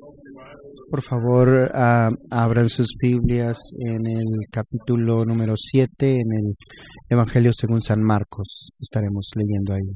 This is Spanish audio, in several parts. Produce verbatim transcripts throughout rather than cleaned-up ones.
Por favor, ah, abran sus Biblias en el capítulo número siete, en el Evangelio según San Marcos. Estaremos leyendo ahí.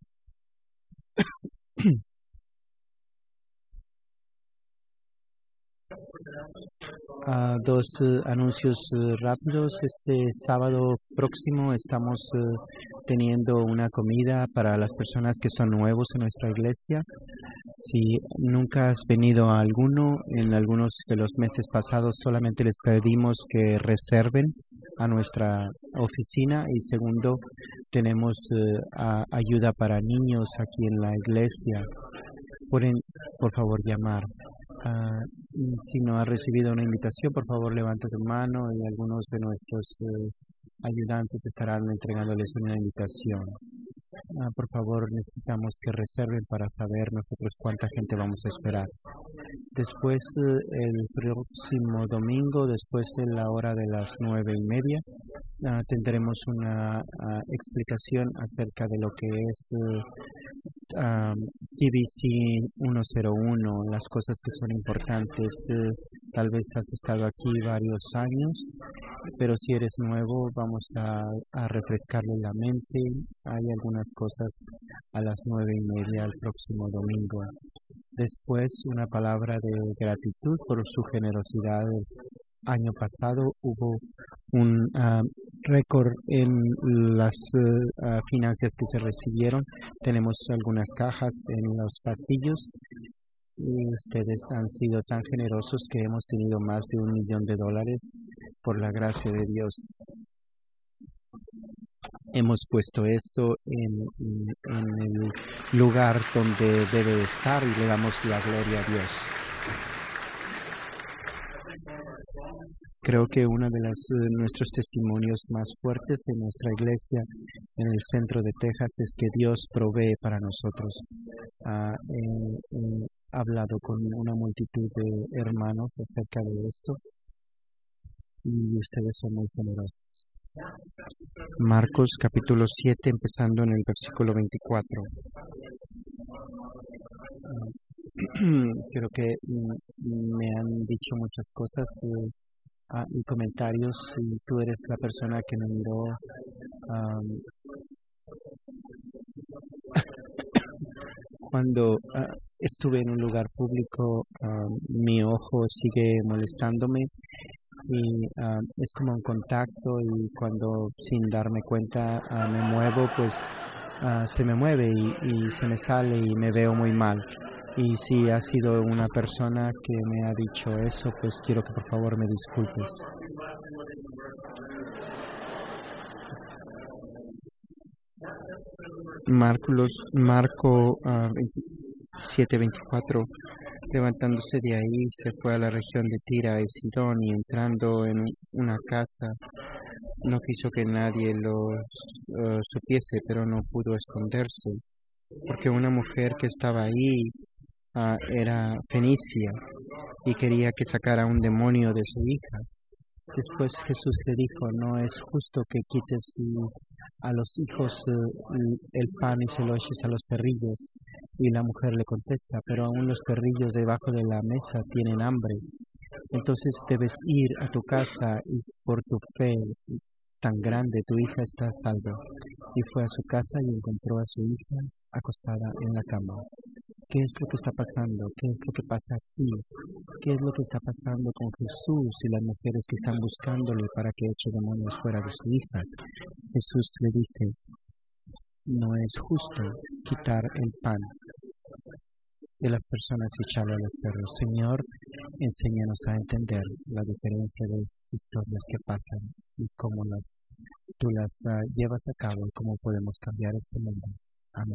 Uh, dos uh, anuncios uh, rápidos. Este sábado próximo estamos uh, teniendo una comida para las personas que son nuevos en nuestra iglesia. Si nunca has venido a alguno, en algunos de los meses pasados solamente les pedimos que reserven a nuestra oficina. Y segundo, tenemos uh, a, ayuda para niños aquí en la iglesia. Pueden, por favor, llamar. Uh, si no has recibido una invitación, por favor levanta tu mano y algunos de nuestros eh, ayudantes estarán entregándoles una invitación. Uh, por favor, necesitamos que reserven para saber nosotros cuánta gente vamos a esperar. Después, eh, el próximo domingo, después de la hora de las nueve y media, uh, tendremos una uh, explicación acerca de lo que es uh, Um, T V C ciento uno, las cosas que son importantes. Eh, tal vez has estado aquí varios años, pero si eres nuevo vamos a, a refrescarle la mente. Hay algunas cosas a las nueve y media el próximo domingo. Después, una palabra de gratitud por su generosidad. El año pasado hubo un uh, récord en las uh, finanzas que se recibieron. Tenemos algunas cajas en los pasillos y ustedes han sido tan generosos que hemos tenido más de un millón de dólares por la gracia de Dios. Hemos puesto esto en, en el lugar donde debe estar y le damos la gloria a Dios. Creo que uno de los, uh, nuestros testimonios más fuertes en nuestra iglesia en el centro de Texas es que Dios provee para nosotros. Uh, he, he hablado con una multitud de hermanos acerca de esto y ustedes son muy generosos. Marcos capítulo siete, empezando en el versículo veinticuatro. Uh, creo que mm, me han dicho muchas cosas eh, ah, y comentarios, y tú eres la persona que me miró um, cuando uh, estuve en un lugar público. Uh, mi ojo sigue molestándome y uh, es como un contacto, y cuando sin darme cuenta uh, me muevo, pues uh, se me mueve y, y se me sale y me veo muy mal. Y si ha sido una persona que me ha dicho eso, pues quiero que por favor me disculpes. Marcos, Marco uh, siete veinticuatro. Levantándose de ahí, se fue a la región de Tira y Sidón, y entrando en una casa, no quiso que nadie lo uh, supiese, pero no pudo esconderse, porque una mujer que estaba ahí Uh, era fenicia y quería que sacara un demonio de su hija. Después Jesús le dijo: no es justo que quites a los hijos uh, el pan y se lo eches a los perrillos. Y la mujer le contesta: pero aún los perrillos debajo de la mesa tienen hambre. Entonces debes ir a tu casa, y por tu fe tan grande tu hija está a salvo. Y fue a su casa y encontró a su hija acostada en la cama. ¿Qué es lo que está pasando? ¿Qué es lo que pasa aquí? ¿Qué es lo que está pasando con Jesús y las mujeres que están buscándole para que eche demonios fuera de su hija? Jesús le dice: no es justo quitar el pan de las personas y echarlo a los perros. Señor, enséñanos a entender la diferencia de estas historias que pasan y cómo las, tú las uh, llevas a cabo y cómo podemos cambiar este mundo. Amén.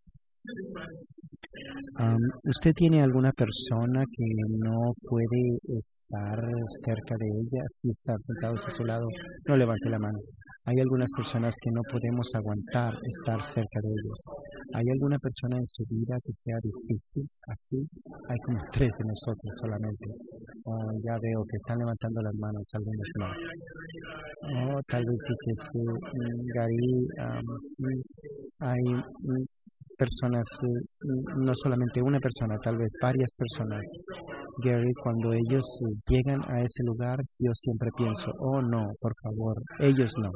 Um, ¿Usted tiene alguna persona que no puede estar cerca de ella? Si están sentados a su lado, no levante la mano. Hay algunas personas que no podemos aguantar estar cerca de ellos. ¿Hay alguna persona en su vida que sea difícil así? Hay como tres de nosotros solamente. Oh, ya veo que están levantando las manos algunos más. Oh, tal vez dices, uh, Gary, um, hay... Um, personas, no solamente una persona, tal vez varias personas Gary, cuando ellos eh, llegan a ese lugar, yo siempre pienso, oh no, por favor, ellos no.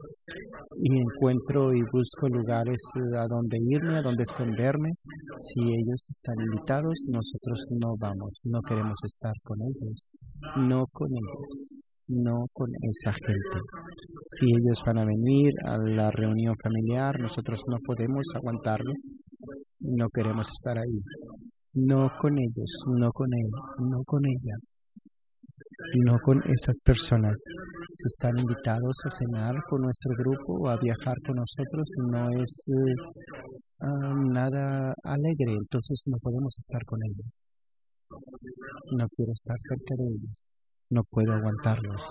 Y encuentro y busco lugares eh, a donde irme, a donde esconderme. Si ellos están invitados, nosotros no vamos, no queremos estar con ellos, no con ellos, no con esa gente. Si ellos van a venir a la reunión familiar, nosotros no podemos aguantarlo, no queremos estar ahí. No con ellos, no con él, no con ella, no con esas personas. Si están invitados a cenar con nuestro grupo o a viajar con nosotros, no es eh, uh, nada alegre, entonces no podemos estar con ellos. No quiero estar cerca de ellos, no puedo aguantarlos.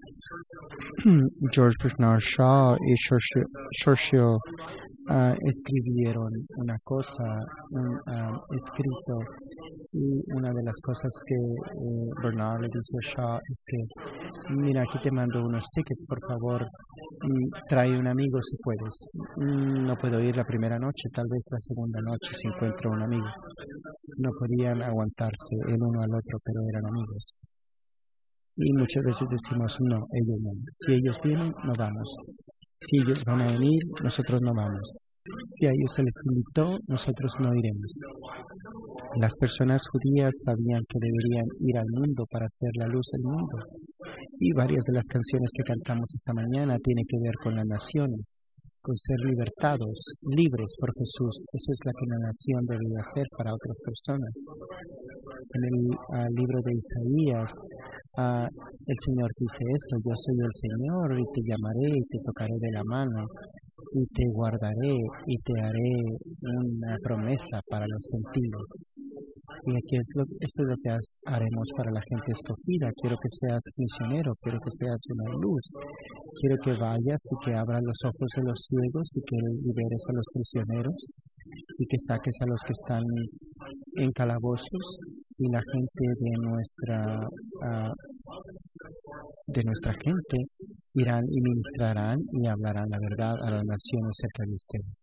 George Bernard Shaw y Churchill uh, escribieron una cosa, un uh, escrito, y una de las cosas que eh, Bernard le dice a Shaw es que, mira, aquí te mando unos tickets, por favor, mm, trae un amigo si puedes. Mm, no puedo ir la primera noche, tal vez la segunda noche si encuentro un amigo. No podían aguantarse el uno al otro, pero eran amigos. Y muchas veces decimos, no, ellos no. Si ellos vienen, no vamos. Si ellos van a venir, nosotros no vamos. Si a ellos se les invitó, nosotros no iremos. Las personas judías sabían que deberían ir al mundo para ser la luz del mundo. Y varias de las canciones que cantamos esta mañana tienen que ver con la nación, con ser libertados, libres por Jesús. Eso es la que la nación debería hacer para otras personas. En el uh, libro de Isaías, uh, el Señor dice esto: yo soy el Señor y te llamaré y te tocaré de la mano y te guardaré y te haré una promesa para los gentiles. Y aquí es lo, esto es lo que has, haremos para la gente escogida. Quiero que seas misionero, quiero que seas una luz, quiero que vayas y que abras los ojos de los ciegos y que liberes a los prisioneros y que saques a los que están en calabozos, y la gente de nuestra uh, de nuestra gente irán y ministrarán y hablarán la verdad a las naciones cerca de ustedes.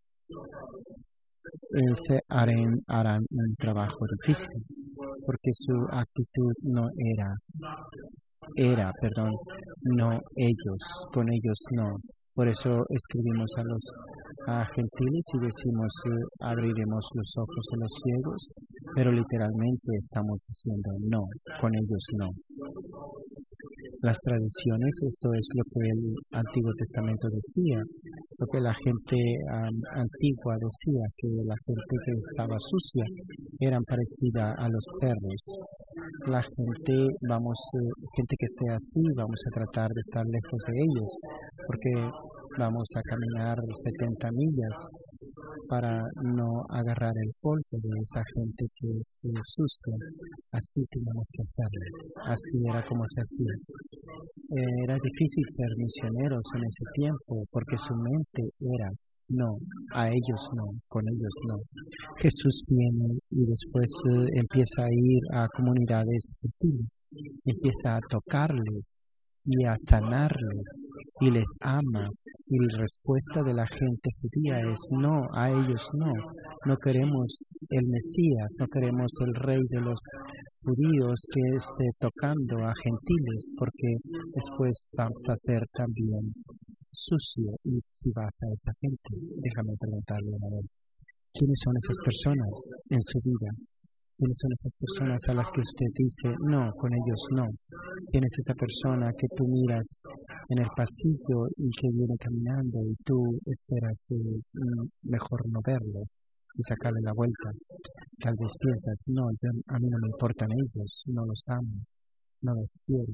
Ese harán, harán un trabajo difícil, porque su actitud no era, era, perdón, no ellos, con ellos no. Por eso escribimos a los a gentiles y decimos, eh, abriremos los ojos de los ciegos, pero literalmente estamos diciendo, no, con ellos no. Las tradiciones, esto es lo que el Antiguo Testamento decía, lo que la gente um, antigua decía, que la gente que estaba sucia eran parecida a los perros. La gente, vamos, eh, gente que sea así, vamos a tratar de estar lejos de ellos, porque vamos a caminar setenta millas para no agarrar el polvo de esa gente que es eh, sucia. Así teníamos que hacerlo. Así era como se hacía. Eh, era difícil ser misioneros en ese tiempo porque su mente era, no, a ellos no, con ellos no. Jesús viene y después eh, empieza a ir a comunidades gentiles, empieza a tocarles y a sanarles y les ama. Y la respuesta de la gente judía es no, a ellos no. No queremos el Mesías, no queremos el rey de los judíos que esté tocando a gentiles, porque después vamos a ser también sucio. Y si vas a esa gente, déjame preguntarle a ver, ¿quiénes son esas personas en su vida? ¿Quiénes son esas personas a las que usted dice, no, con ellos no? ¿Quién es esa persona que tú miras en el pasillo y que viene caminando y tú esperas eh, mejor no verlo y sacarle la vuelta? Tal vez piensas, no, yo, a mí no me importan ellos, no los amo, no los quiero.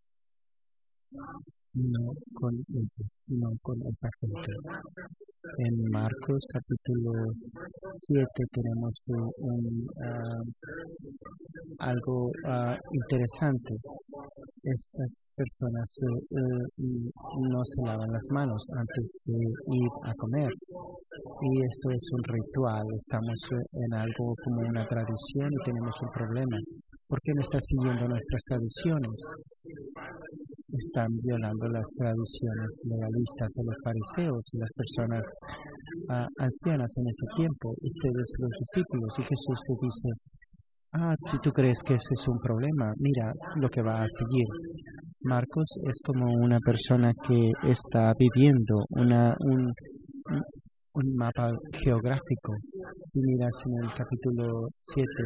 No con ellos, no con esa gente. En Marcos capítulo siete tenemos un, uh, algo uh, interesante. Estas personas uh, no se lavan las manos antes de ir a comer. Y esto es un ritual. Estamos en algo como una tradición y tenemos un problema. ¿Por qué no está siguiendo nuestras tradiciones? Están violando las tradiciones legalistas de los fariseos y las personas uh, ancianas en ese tiempo, ustedes los discípulos, y Jesús les dice, Ah, si tú crees que ese es un problema, mira lo que va a seguir. Marcos es como una persona que está viviendo una, un, un un mapa geográfico. Si miras en el capítulo siete,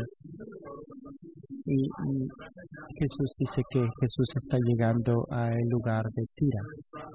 y, y Jesús dice que Jesús está llegando al lugar de Tira.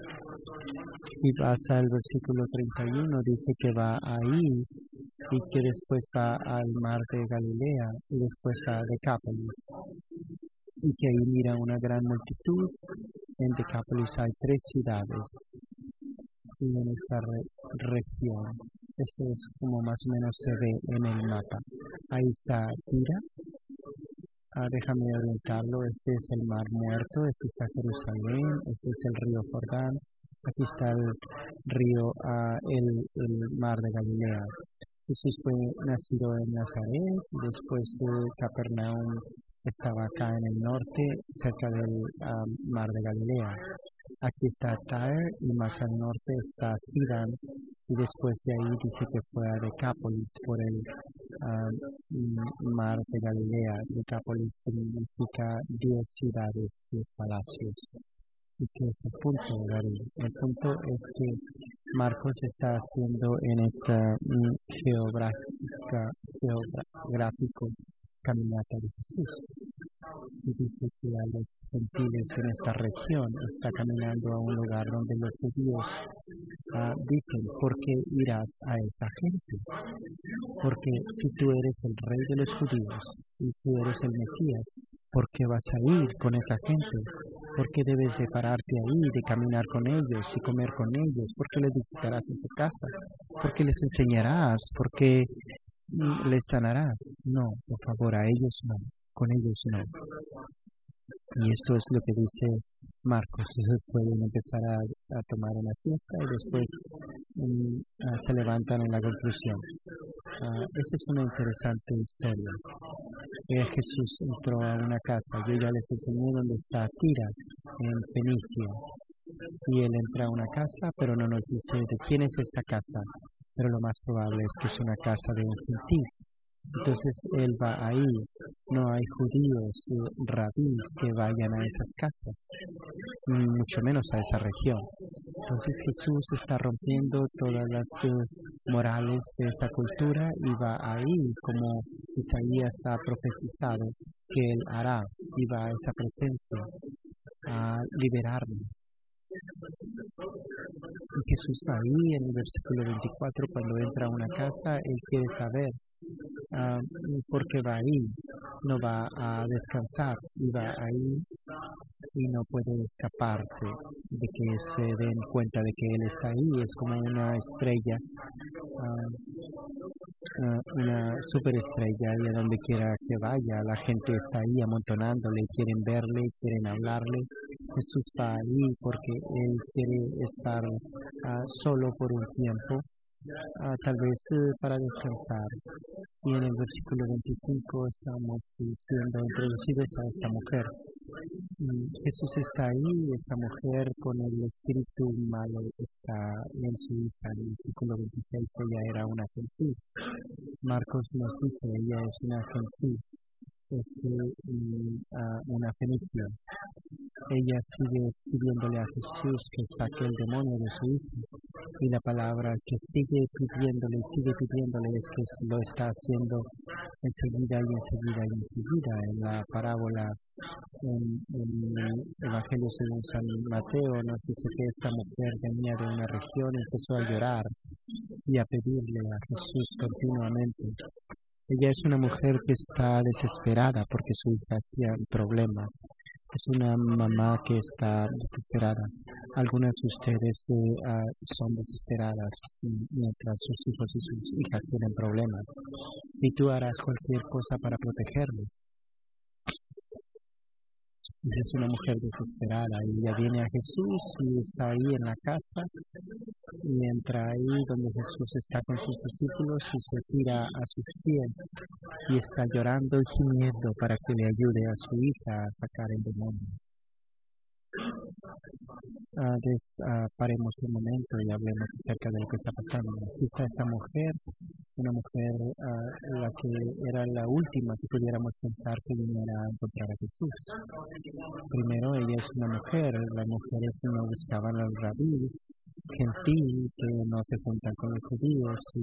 Si vas al versículo treinta y uno, dice que va ahí y que después va al mar de Galilea y después a Decápolis. Y que ahí mira una gran multitud. En Decápolis hay tres ciudades y en esta re- región. Esto es como más o menos se ve en el mapa. Ahí está Tira. Ah, déjame orientarlo. Este es el Mar Muerto, este está Jerusalén, este es el río Jordán, aquí está el río, ah, el, el Mar de Galilea. Jesús fue nacido en Nazaret, después de Capernaum estaba acá en el norte, cerca del ah, Mar de Galilea. Aquí está Tyre y más al norte está Sidón, y después de ahí dice que fue a Decápolis por el uh, Mar de Galilea. Decápolis significa diez ciudades, diez palacios. ¿Y qué es el punto, Gary? El punto es que Marcos está haciendo en esta mm, geográfica, geográfico caminata de Jesús. Y dice que a los gentiles en esta región está caminando a un lugar donde los judíos uh, dicen, ¿por qué irás a esa gente? Porque si tú eres el rey de los judíos y tú eres el Mesías, ¿por qué vas a ir con esa gente? ¿Por qué debes de pararte ahí, de caminar con ellos y comer con ellos? ¿Por qué les visitarás en su casa? ¿Por qué les enseñarás? ¿Por qué les sanarás? No, por favor, a ellos no, con ellos no. Y esto es lo que dice Marcos. Pueden empezar a, a tomar una fiesta y después um, uh, se levantan en la conclusión. Uh, esa es una interesante historia. Eh, Jesús entró a una casa. Yo ya les enseñé dónde está Tira, en Fenicia. Y él entra a una casa, pero no nos dice de quién es esta casa. Pero lo más probable es que es una casa de un gentil. Entonces él va ahí. No hay judíos, eh, rabís que vayan a esas casas, mucho menos a esa región. Entonces Jesús está rompiendo todas las eh, morales de esa cultura y va ahí, como Isaías ha profetizado que él hará, y va a esa presencia a liberarnos. Y Jesús va ahí en el versículo veinticuatro, cuando entra a una casa, él quiere saber uh, por qué va ahí. No va a descansar y va ahí y no puede escaparse de que se den cuenta de que él está ahí. Es como una estrella, uh, uh, una superestrella, y a donde quiera que vaya la gente está ahí amontonándole, quieren verle, quieren hablarle. Jesús va ahí porque él quiere estar uh, solo por un tiempo, uh, tal vez uh, para descansar. Y en el versículo veinticinco estamos siendo introducidos a esta mujer. Y Jesús está ahí, esta mujer con el espíritu malo está en su hija. En el versículo veintiséis ella era una gentil. Marcos nos dice, ella es una gentil, es uh, una fenicia. Ella sigue pidiéndole a Jesús que saque el demonio de su hijo. Y la palabra que sigue pidiéndole, sigue pidiéndole es que lo está haciendo enseguida y enseguida y enseguida. En la parábola, en, en el Evangelio según San Mateo, nos dice que esta mujer venía de una región y empezó a llorar y a pedirle a Jesús continuamente. Ella es una mujer que está desesperada porque su hija tiene problemas. Es una mamá que está desesperada. Algunas de ustedes eh, uh, son desesperadas mientras sus hijos y sus hijas tienen problemas. Y tú harás cualquier cosa para protegerles. Ella es una mujer desesperada y ella viene a Jesús y está ahí en la casa y entra ahí donde Jesús está con sus discípulos y se tira a sus pies y está llorando y gimiendo para que le ayude a su hija a sacar el demonio. Uh, des, uh, paremos un momento y hablemos acerca de lo que está pasando. Aquí está esta mujer, una mujer uh, la que era la última que pudiéramos pensar que viniera a encontrar a Jesús. Primero, ella es una mujer, las mujeres no buscaban a los rabíes, gentil, que no se juntan con los judíos, y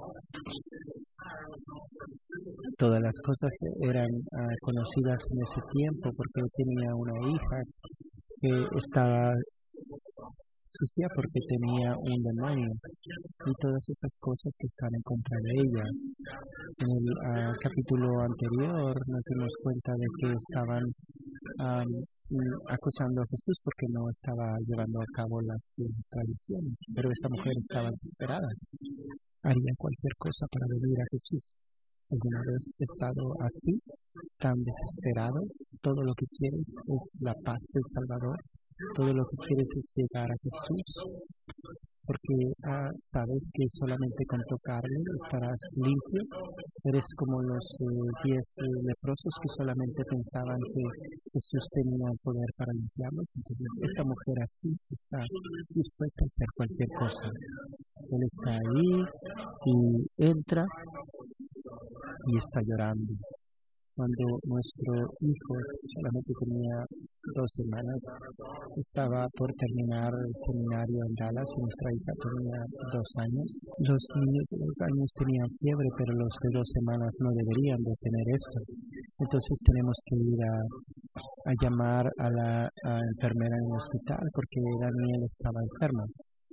todas las cosas eran uh, conocidas en ese tiempo, porque tenía una hija que estaba sucia porque tenía un demonio, y todas estas cosas que están en contra de ella. En el uh, capítulo anterior nos dimos cuenta de que estaban um, acusando a Jesús porque no estaba llevando a cabo las uh, tradiciones, pero esta mujer estaba desesperada, haría cualquier cosa para venir a Jesús. ¿Alguna vez he estado así, tan desesperado? Todo lo que quieres es la paz del Salvador. Todo lo que quieres es llegar a Jesús, porque ah, sabes que solamente con tocarle estarás limpio. Eres como los eh, diez eh, leprosos que solamente pensaban que Jesús tenía el poder para limpiarlos. Entonces, esta mujer así está dispuesta a hacer cualquier cosa. Él está ahí y entra y está llorando. Cuando nuestro hijo solamente tenía dos semanas, estaba por terminar el seminario en Dallas y nuestra hija tenía dos años. Los niños de dos años tenían fiebre, pero los de dos semanas no deberían de tener esto. Entonces tenemos que ir a, a llamar a la a enfermera en el hospital porque Daniel estaba enferma.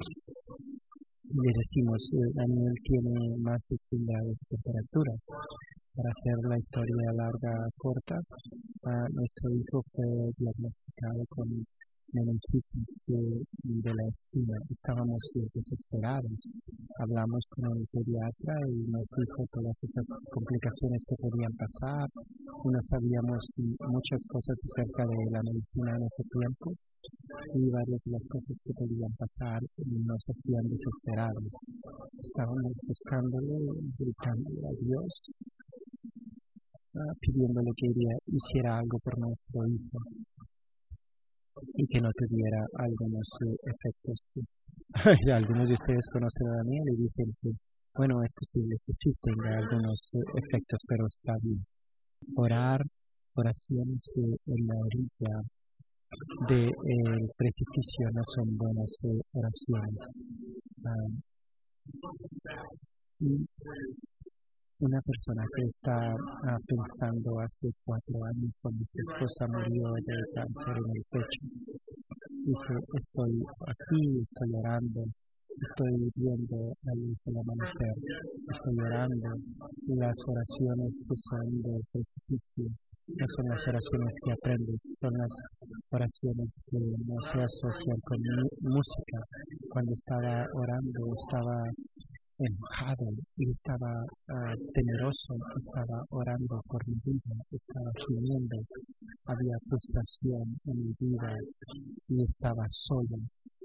Le decimos, Daniel tiene más de cien grados de temperatura. Para hacer la historia larga corta, uh, nuestro hijo fue diagnosticado con meningitis eh, de la espina. Estábamos eh, desesperados. Hablamos con el pediatra y nos dijo todas estas complicaciones que podían pasar. Y no sabíamos muchas cosas acerca de la medicina en ese tiempo. Y varias de las cosas que podían pasar nos hacían desesperados. Estábamos buscándole, gritándole a Dios, Uh, pidiéndole que iría, hiciera algo por nuestro hijo y que no tuviera algunos uh, efectos. Algunos de ustedes conocen a Daniel y dicen que, bueno, es posible que sí tenga algunos uh, efectos, pero está bien. Orar, oraciones uh, en la orilla del de, uh, precipicio no son buenas uh, oraciones. Um, y Una persona que está uh, pensando hace cuatro años cuando su esposa murió de cáncer en el pecho. Dice, estoy aquí, estoy orando, estoy viendo la luz del amanecer, estoy orando. Las oraciones que son de precipicio no son las oraciones que aprendes, son las oraciones que no se asocian con música. Cuando estaba orando, estaba enojado y estaba uh, temeroso, estaba orando por mi vida, estaba gimiendo, había frustración en mi vida y estaba solo.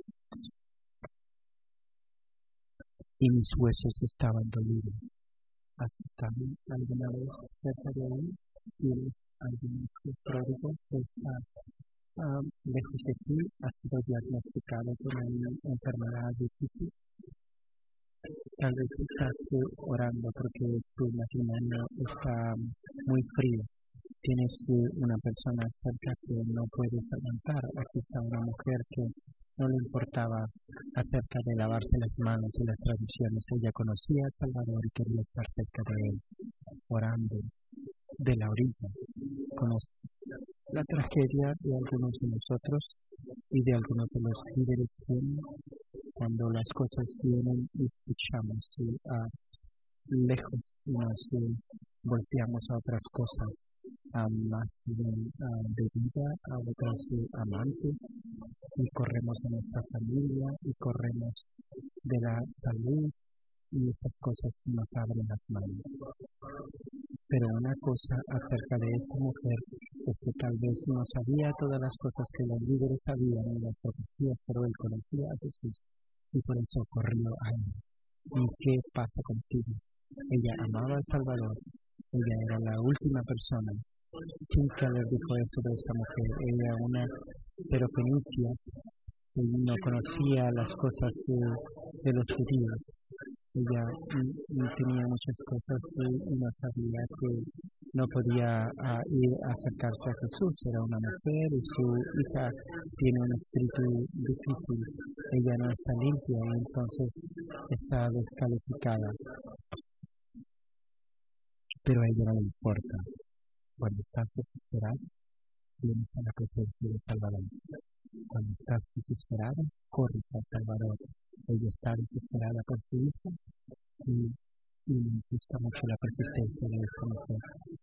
Y mis huesos estaban dolidos. ¿Has estado alguna vez cerca de ahí? ¿Tienes algún hijo pródigo que está uh, lejos de ti? ¿Ha sido diagnosticado con una enfermedad difícil? Tal vez estás orando porque tu matrimonio está muy frío. Tienes una persona cerca que no puedes aguantar. Aquí está una mujer que no le importaba acerca de lavarse las manos y las tradiciones. Ella conocía al Salvador y quería estar cerca de él, orando de la orilla. Conoce la tragedia de algunos de nosotros y de algunos de los líderes que cuando las cosas vienen y escuchamos uh, lejos y nos uh, volteamos a otras cosas, a más uh, de vida, a otras uh, amantes, y corremos de nuestra familia y corremos de la salud, y estas cosas nos abren las manos. Pero una cosa acerca de esta mujer es que tal vez no sabía todas las cosas que los líderes sabían en las profecías, pero él conocía a Jesús. Y por eso corrió a él. ¿Y qué pasa contigo? Ella amaba al Salvador. Ella era la última persona. Tim Keller dijo esto de esta mujer. Ella, una serofenicia, no conocía las cosas eh, de los judíos. Ella mm, tenía muchas cosas eh, y no sabía que no podía uh, ir a acercarse a Jesús. Era una mujer y su hija tiene un espíritu difícil. Ella no está limpia y entonces está descalificada. Pero a ella no le importa. Cuando estás desesperado, vienes a la presencia del Salvador. Cuando estás desesperado, corres al Salvador. Ella está desesperada por su hija y, y me gusta mucho la persistencia de esta mujer.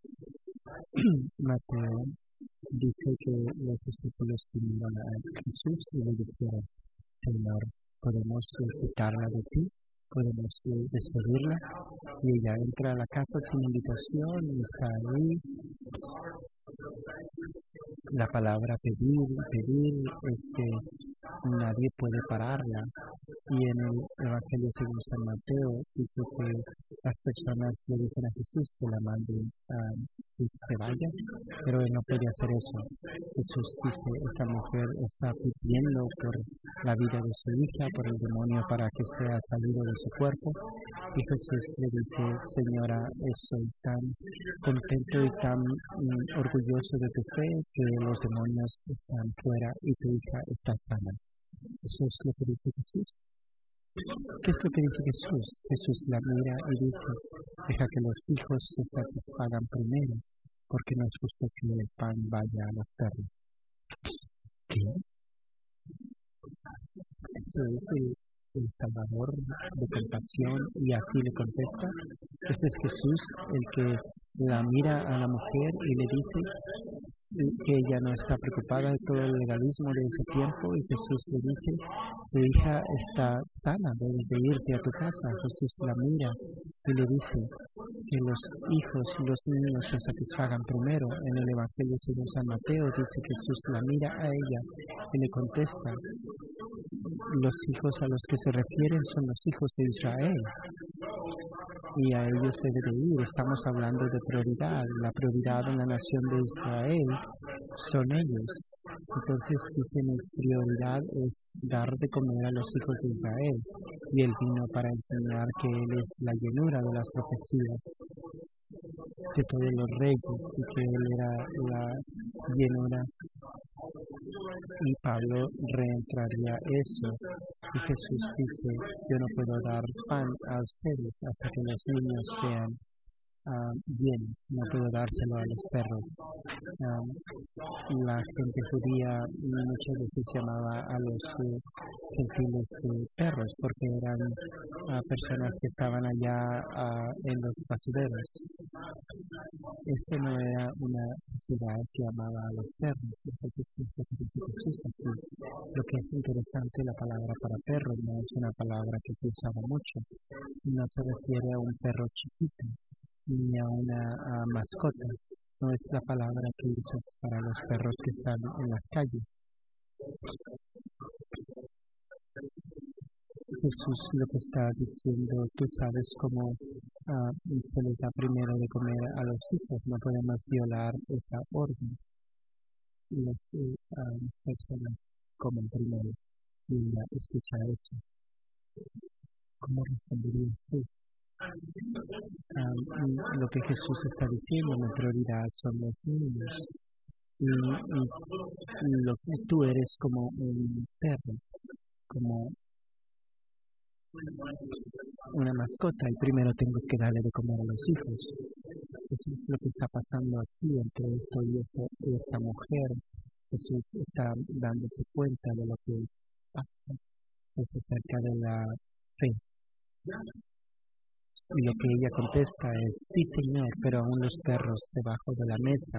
Mateo dice que los discípulos vinieron a Jesús y le dijeron: Señor, ¿podemos quitarla de ti? ¿Podemos despedirla? Y ella entra a la casa sin invitación y está ahí. La palabra pedir, pedir es que nadie puede pararla. Y en el Evangelio según San Mateo dice que las personas le dicen a Jesús que la manden uh, y que se vaya, pero él no puede hacer eso. Jesús dice: esta mujer está pidiendo por la vida de su hija, por el demonio, para que sea salido de su cuerpo. Y Jesús le dice: Señora, estoy tan contento y tan mm, orgulloso de tu fe que los demonios están fuera y tu hija está sana. Eso es lo que dice Jesús. ¿Qué es lo que dice Jesús? Jesús la mira y dice: deja que los hijos se satisfagan primero, porque no es justo que el pan vaya a los perros. ¿Qué? Eso es el, el Salvador de compasión, y así le contesta. Este es Jesús el que la mira a la mujer y le dice que ella no está preocupada de todo el legalismo de ese tiempo, y Jesús le dice: tu hija está sana, debes de irte a tu casa. Jesús la mira y le dice que los hijos y los niños se satisfagan primero. En el Evangelio según San Mateo dice que Jesús la mira a ella y le contesta: los hijos a los que se refieren son los hijos de Israel, y a ellos se debe ir. Estamos hablando de prioridad. La prioridad en la nación de Israel son ellos. Entonces dice: mi prioridad es dar de comer a los hijos de Israel. Y él vino para enseñar que él es la llenura de las profecías de todos los reyes y que él era la llenura. Y Pablo reentraría eso. Y Jesús dice: yo no puedo dar pan a ustedes hasta que los niños sean uh, bien, no puedo dárselo a los perros. Um, la gente judía muchas veces llamaba a los uh, gentiles uh, perros, porque eran uh, personas que estaban allá uh, en los basureros. Esto no era una sociedad que amaba a los perros. Lo que es interesante, la palabra para perro no es una palabra que se usaba mucho. No se refiere a un perro chiquito ni a una a mascota. No es la palabra que usas para los perros que están en las calles. Jesús lo que está diciendo: tú sabes cómo uh, se les da primero de comer a los hijos. No podemos violar esa orden. Las uh, personas comen primero. Y uh, escucha eso. ¿Cómo responderías tú? Um, lo que Jesús está diciendo, mi prioridad son los niños. Y, y, y lo que tú eres como un perro, como una mascota, y primero tengo que darle de comer a los hijos. Eso es lo que está pasando aquí entre esto y, esto, y esta mujer. Jesús está dándose cuenta de lo que pasa. Es acerca de la fe. Y lo que ella contesta es: sí, Señor, pero aún los perros debajo de la mesa,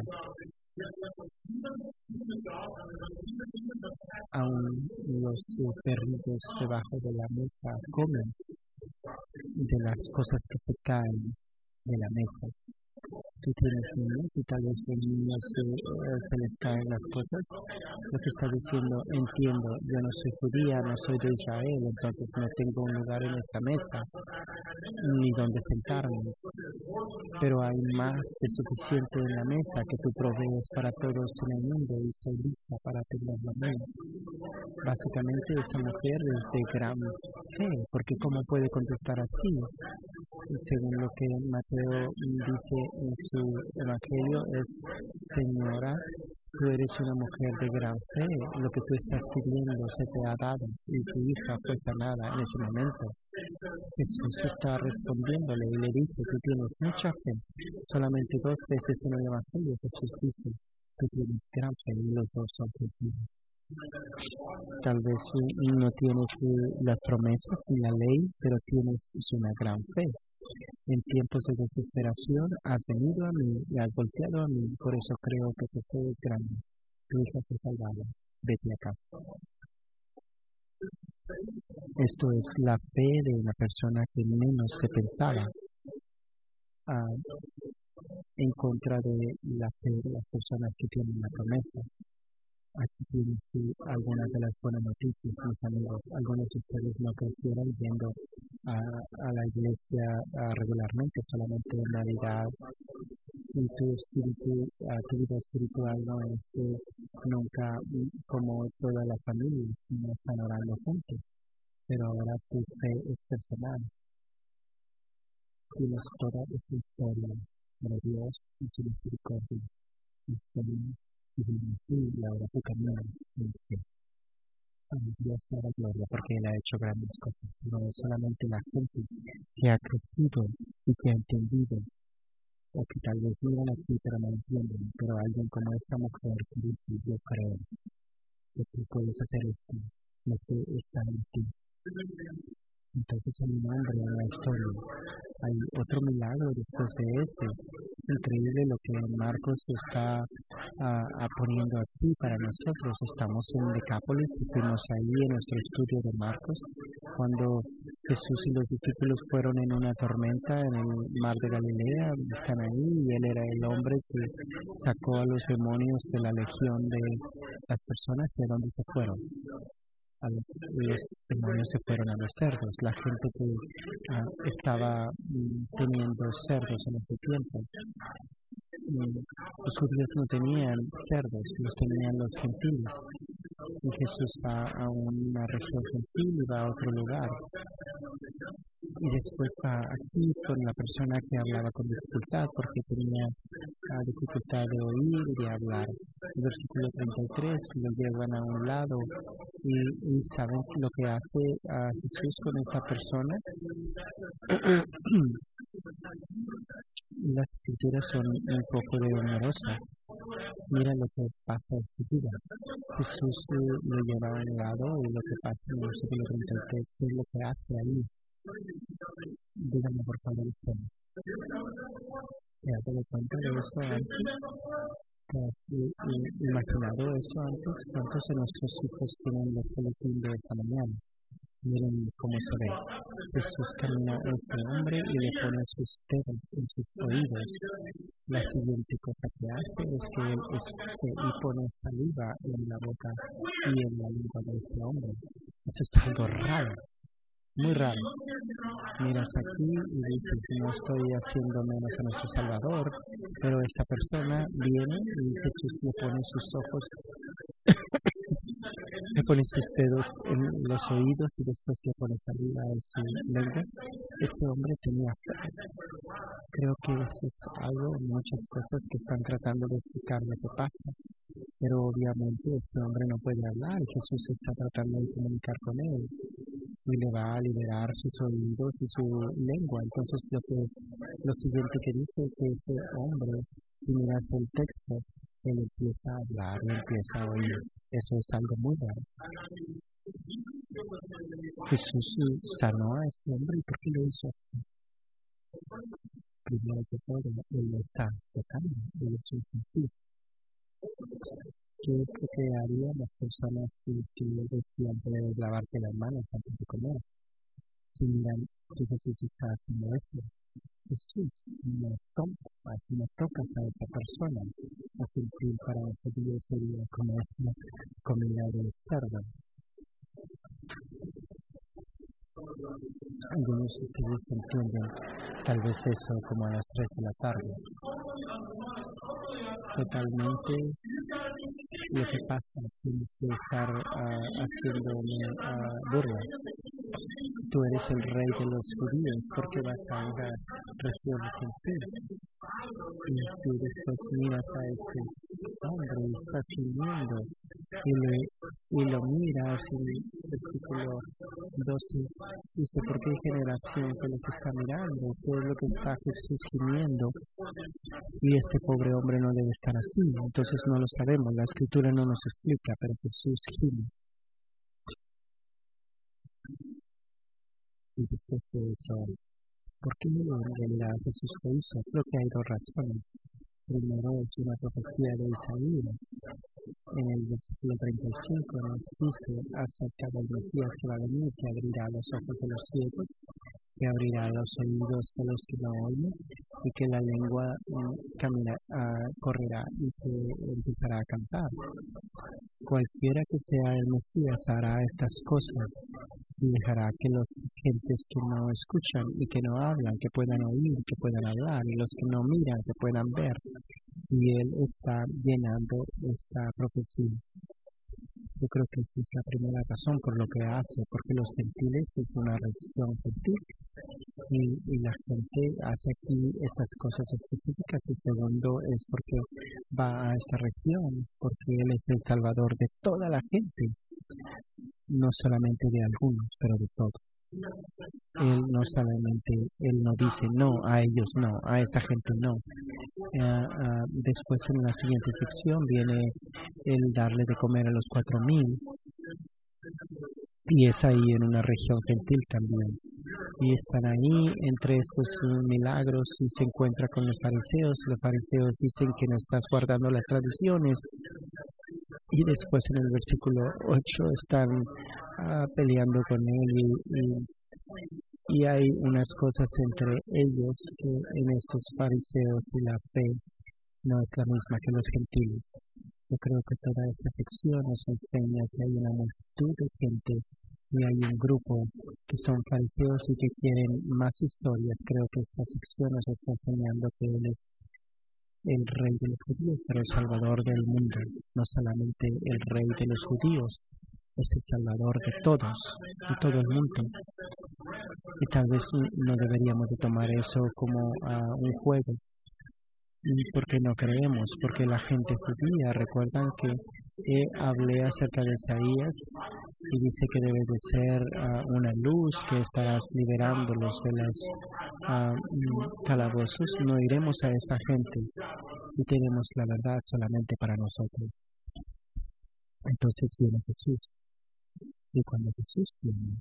aún los perritos debajo de la mesa comen de las cosas que se caen de la mesa. Tú tienes niños y tal vez los niños se, se les caen las cosas. Lo que está diciendo: entiendo, yo no soy judía, no soy de Israel, entonces no tengo un lugar en esta mesa ni donde sentarme. pero hay más que suficiente en la mesa que tú provees para todos en el mundo y estoy lista para atenderlo a mí. Básicamente esa mujer es de gran fe, porque ¿cómo puede contestar así? Según lo que Mateo dice en su evangelio es: Señora, tú eres una mujer de gran fe, lo que tú estás pidiendo se te ha dado, y tu hija fue sanada en ese momento. Jesús está respondiéndole y le dice: tú tienes mucha fe. Solamente dos veces en el evangelio Jesús dice: tú tienes gran fe, y los dos son testigos. Tal vez eh, no tienes eh, las promesas ni la ley, pero tienes una gran fe. En tiempos de desesperación has venido a mí y has volteado a mí, por eso creo que tu fe es grande. Tu hija se ha salvado, vete a casa. Esto es la fe de una persona que menos se pensaba, uh, en contra de la fe de las personas que tienen la promesa. Aquí tienes sí, algunas de las buenas noticias, mis amigos. Algunos de ustedes no crecieron yendo a, a la iglesia a, regularmente, solamente en Navidad. Y tu espíritu, a, tu vida espiritual no es eh, nunca como toda la familia, no están orando juntos. Pero ahora tu fe es personal. Tienes toda esta historia de Dios y su misericordia. Y y ahora tú caminas en fe. Dios sea la gloria porque Él ha hecho grandes cosas. No es solamente la gente que ha crecido y que ha entendido, o que tal vez miran aquí pero no entienden, pero alguien como esta mujer que dice: yo creo que tú puedes hacer esto, lo que está en ti. Entonces hay un hombre en la historia. Hay otro milagro después de ese. Es increíble lo que Marcos está uh, poniendo aquí para nosotros. Estamos en Decápolis y fuimos ahí en nuestro estudio de Marcos cuando Jesús y los discípulos fueron en una tormenta en el mar de Galilea. Están ahí y él era el hombre que sacó a los demonios de la legión de las personas. ¿Y a dónde se fueron? A los, los demonios se fueron a los cerdos. La gente que uh, estaba mm, teniendo cerdos en ese tiempo, mm, los judíos no tenían cerdos, los tenían los gentiles. Y Jesús va a una región gentil y va a otro lugar. Y después va aquí con la persona que hablaba con dificultad, porque tenía uh, dificultad de oír y de hablar. El versículo treinta y tres, lo llevan a un lado y, y saben lo que hace a uh, Jesús con esta persona. Las escrituras son un poco de numerosas. Mira lo que pasa enseguida. Jesús eh, lo lleva a un lado y lo que pasa en el versículo treinta y tres, ¿qué es lo que hace ahí? Dígame por favor usted. ¿Te has dado cuenta de eso antes? ¿Te has imaginado eso antes? ¿Cuántos de nuestros hijos tienen el boletín de esta mañana? Miren cómo se ve. Jesús camina a este hombre y le pone sus dedos en sus oídos. La siguiente cosa que hace es que él escupe y pone saliva en la boca y en la lengua de ese hombre. Eso es algo raro, muy raro. Miras aquí y dices: no estoy haciendo menos a nuestro Salvador, pero esta persona viene y Jesús le pone sus ojos le pone sus dedos en los oídos y después le pone saliva en su lengua. Este hombre tenía fe. Creo que eso es algo, muchas cosas que están tratando de explicar lo que pasa. Pero obviamente este hombre no puede hablar y Jesús está tratando de comunicar con él. Y le va a liberar sus oídos y su lengua. Entonces lo, que, lo siguiente que dice es que ese hombre, si miras el texto, él empieza a hablar, él empieza a oír. Eso es algo muy raro. Jesús sanó a este hombre. ¿Y por qué lo hizo así? Primero que todo, él lo está tocando, él es un gentil. ¿Qué es lo que harían las personas que, que decían de lavarte las manos antes de comer? Si miran que Jesús está haciendo esto, Jesús no toca, no tocas a esa persona. A gentil para un judío sería como una comida de cerdo. Algunos de ustedes entienden tal vez eso como a las tres de la tarde. Totalmente lo que pasa, tienes que estar uh, haciéndome uh, burla. Tú eres el rey de los judíos, ¿por qué vas a una región gentil? Y tú después miras a este hombre y estás gimiendo y, le, y lo miras en el versículo doce. Dice, ¿por qué hay generación que los está mirando? ¿Qué es lo que está Jesús gimiendo? Y este pobre hombre no debe estar así. Entonces no lo sabemos, la escritura no nos explica, pero Jesús gime. Y después de eso, ¿por qué en realidad Jesús lo hizo? Creo que hay dos razones. Primero es una profecía de Isaías. En el versículo treinta y cinco nos dice acerca del Mesías que va a venir, que abrirá los ojos de los ciegos, que abrirá los oídos de los que no oyen, y que la lengua um, camina, uh, correrá y que empezará a cantar. Cualquiera que sea el Mesías hará estas cosas y dejará que las gentes que no escuchan y que no hablan, que puedan oír, que puedan hablar, y los que no miran, que puedan ver. Y Él está llenando esta profecía. Yo creo que esa es la primera razón por lo que hace, porque los gentiles es una región gentil y, y la gente hace aquí estas cosas específicas. Y segundo es porque va a esta región, porque Él es el Salvador de toda la gente, no solamente de algunos, pero de todos. Él no solamente, Él no dice no a ellos, no, a esa gente no. Uh, uh, después en la siguiente sección viene el darle de comer a los cuatro mil y es ahí en una región gentil también. Y están ahí entre estos uh, milagros y se encuentra con los fariseos. Los fariseos dicen que no estás guardando las tradiciones. Y después en el versículo ocho están uh, peleando con él y, y, y hay unas cosas entre ellos que en estos fariseos y la fe no es la misma que los gentiles. Yo creo que toda esta sección nos enseña que hay una multitud de gente y hay un grupo que son fariseos y que quieren más historias. Creo que esta sección nos está enseñando que Él es el rey de los judíos, pero el salvador del mundo, no solamente el rey de los judíos, es el salvador de todos, de todo el mundo. Y tal vez no deberíamos de tomar eso como uh, un juego, porque no creemos, porque la gente judía, recuerdan que eh, hablé acerca de Isaías y dice que debe de ser uh, una luz, que estarás liberándolos de los uh, calabozos. No iremos a esa gente y tenemos la verdad solamente para nosotros. Entonces viene Jesús, y cuando Jesús viene,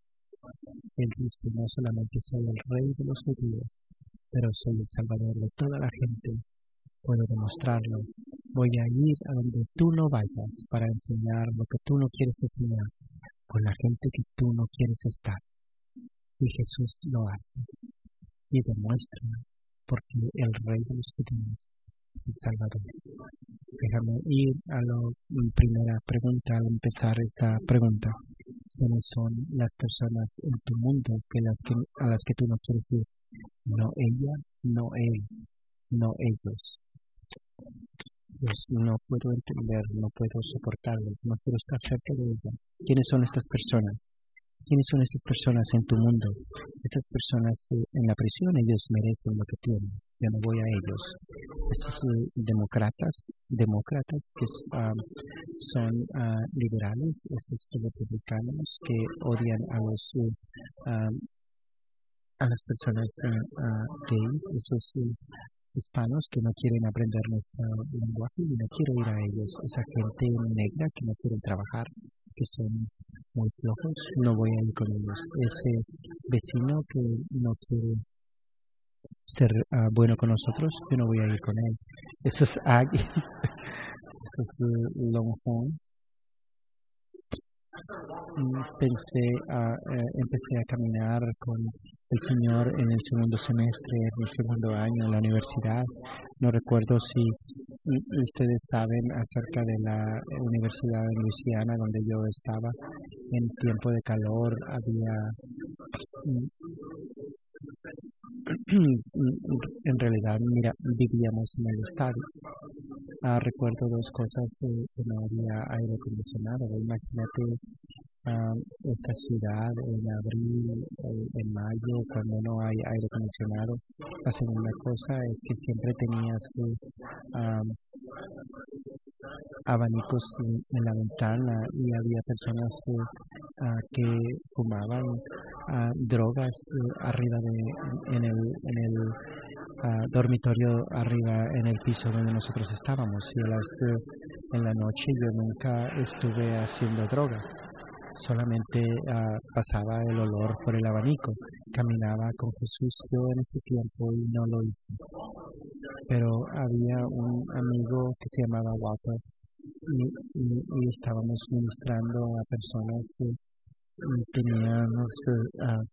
Él dice, no solamente soy el rey de los judíos, pero soy el salvador de toda la gente. Puedo demostrarlo. Voy a ir a donde tú no vayas para enseñar lo que tú no quieres enseñar con la gente que tú no quieres estar. Y Jesús lo hace y demuestra porque el rey de los judíos es el salvador. Déjame ir a la primera pregunta al empezar esta pregunta. ¿Quiénes son las personas en tu mundo que las que, a las que tú no quieres ir? No ella, no él, no ellos. Pues no puedo entender, no puedo soportarlo, no puedo estar cerca de ella. ¿Quiénes son estas personas? ¿Quiénes son estas personas en tu mundo? Estas personas eh, en la prisión, ellos merecen lo que tienen. Yo no voy a ellos. Estos eh, demócratas, demócratas que uh, son uh, liberales, estos republicanos que odian a los uh, a las personas uh, uh, gays, esos uh, hispanos que no quieren aprender nuestro lenguaje y no quiero ir a ellos. Esa gente negra que no quieren trabajar, que son muy flojos, no voy a ir con ellos. Ese vecino que no quiere ser uh, bueno con nosotros, yo no voy a ir con él. Esos Aggie, esos uh, Longhorns. Pensé a, eh, empecé a caminar con el Señor en el segundo semestre, en el segundo año en la universidad. No recuerdo si ustedes saben acerca de la universidad en Luisiana donde yo estaba. En tiempo de calor había En realidad, mira, vivíamos en el estadio. Ah, recuerdo dos cosas, eh, que no había aire acondicionado. Imagínate, ah, esta ciudad en abril, eh, en mayo, cuando no hay aire acondicionado. La segunda cosa es que siempre tenías eh, ah, abanicos en, en la ventana y había personas eh, ah, que fumaban ah, drogas eh, arriba de en el en el ah, dormitorio, arriba en el piso donde nosotros estábamos. Y a las eh, en la noche yo nunca estuve haciendo drogas, solamente ah, pasaba el olor por el abanico. Caminaba con Jesús yo en ese tiempo y no lo hice. Pero había un amigo que se llamaba Walter y, y, y estábamos ministrando a personas que mm, teníamos eh, ah,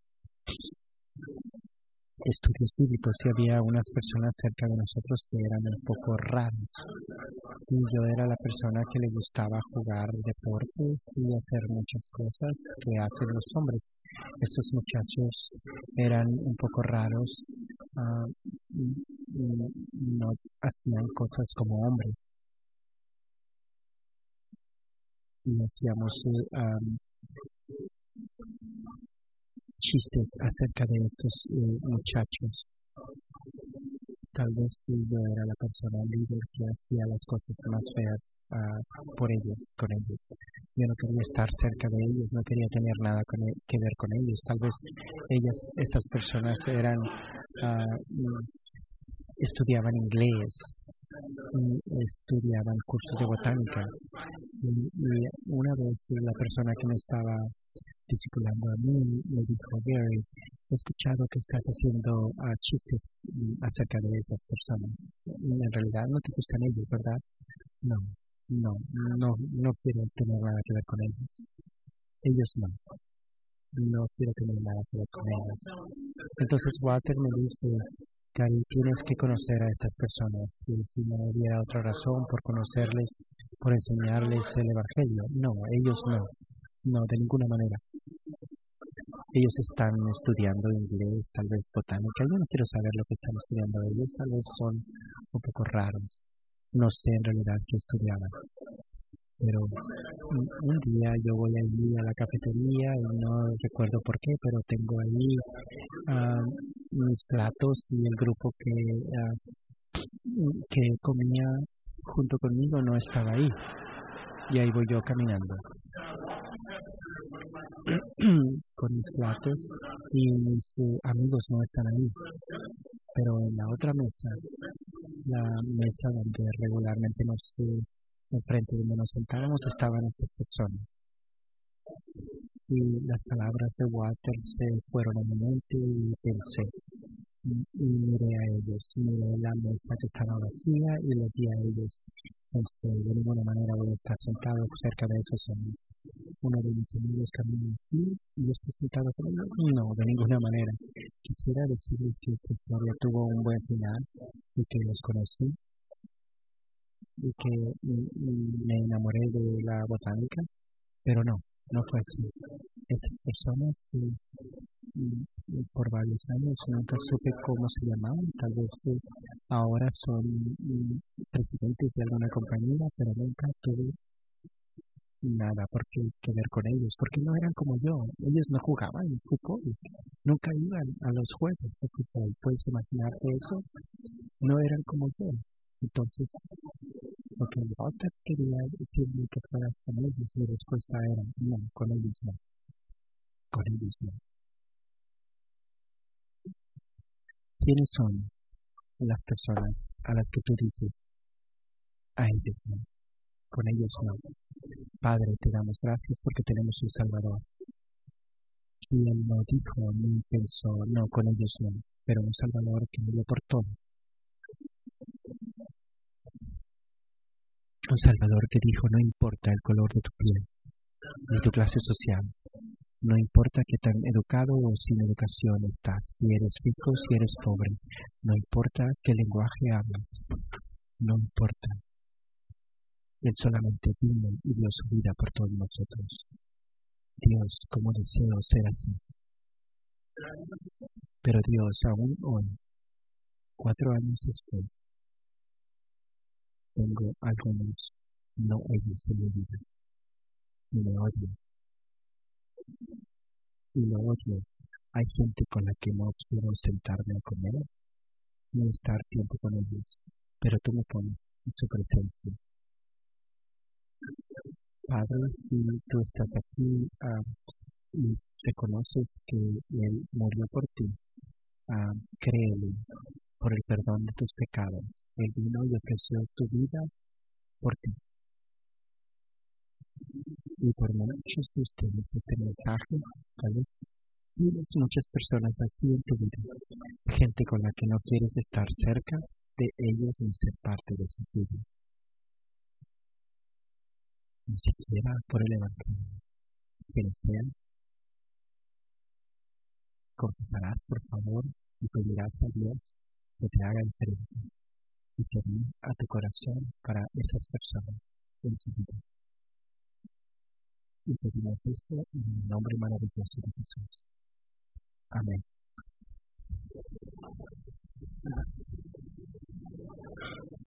estudios bíblicos, y había unas personas cerca de nosotros que eran un poco raras. Y yo era la persona que le gustaba jugar deportes y hacer muchas cosas que hacen los hombres. Estos muchachos eran un poco raros, ah, y, y no hacían cosas como hombres. Y hacíamos eh, ah, chistes acerca de estos eh, muchachos. Tal vez sí, yo era la persona líder que hacía las cosas más feas ah, por ellos, con ellos. Yo no quería estar cerca de ellos, no quería tener nada con e- que ver con ellos. Tal vez ellas, esas personas eran, ah, mm, estudiaban inglés, y estudiaban cursos de botánica. Y, y una vez la persona que me estaba discipulando a mí me dijo: Gary, he escuchado que estás haciendo ah, chistes mm, acerca de esas personas. En realidad no te gustan ellos, ¿verdad? No, no, no, no quiero tener nada que ver con ellos. Ellos no, no quiero tener nada que ver con ellos. Entonces Walter me dice: Gary, tienes que conocer a estas personas. Y si no hubiera otra razón por conocerles, por enseñarles el Evangelio. No, ellos no, no, de ninguna manera. Ellos están estudiando inglés, tal vez botánica. Yo no quiero saber lo que están estudiando ellos, tal vez son un poco raros. No sé en realidad qué estudiaban. Pero un, un día yo voy allí a la cafetería y no recuerdo por qué, pero tengo ahí ah, mis platos, y el grupo que, ah, que comía junto conmigo no estaba ahí. Y ahí voy yo caminando con mis platos, y mis eh, amigos no están ahí. Pero en la otra mesa, la mesa donde regularmente nos, eh, enfrente donde nos sentábamos, estaban estas personas. Y las palabras de Walter se fueron a mi mente y pensé, y, y miré a ellos, miré la mesa que estaba vacía y los vi a ellos. Pensé: de ninguna manera voy a estar sentado cerca de esos hombres. Uno de mis amigos camina aquí y yo estoy sentado con ellos. No, de ninguna manera. Quisiera decirles que esta historia tuvo un buen final y que los conocí y que mm, mm, me enamoré de la botánica, pero no, no fue así. Estas personas, eh, mm, mm, por varios años nunca supe cómo se llamaban. Tal vez eh, ahora son mm, presidentes de alguna compañía, pero nunca tuve nada por qué que ver con ellos, porque no eran como yo. Ellos no jugaban fútbol, nunca iban a los juegos de fútbol. ¿Puedes imaginarte eso? No eran como yo. Entonces, lo que Walter quería decirme que fuera con ellos, mi respuesta era: no, con ellos no, con ellos no. ¿Quiénes son las personas a las que tú dices: a ellos no, con ellos no? Padre, te damos gracias porque tenemos un Salvador. Y él no dijo ni pensó: no, con ellos no, pero un Salvador que murió por todo. Un Salvador que dijo: no importa el color de tu piel, ni tu clase social, no importa qué tan educado o sin educación estás, si eres rico, si eres pobre, no importa qué lenguaje hablas, no importa. Él solamente vino y dio su vida por todos nosotros. Dios, cómo deseo ser así. Pero Dios, aún hoy, cuatro años después, tengo algunos no ellos en mi vida y me odian y lo odio. Hay gente con la que no quiero sentarme a comer ni estar tiempo con ellos, pero tú me pones en su presencia. Padre, si tú estás aquí ah, y reconoces que Él murió por ti, ah, créele por el perdón de tus pecados. Él vino y ofreció tu vida por ti. Y por muchos de ustedes este mensaje, ¿vale? Tienes muchas personas así en tu vida, gente con la que no quieres estar cerca de ellos ni ser parte de sus vidas, ni siquiera por el Evangelio. Quienes sean, confesarás por favor y pedirás a Dios que te haga diferente y que abra a tu corazón para esas personas en tu vida. Y pedimos esto en el nombre maravilloso de Jesús. Amén.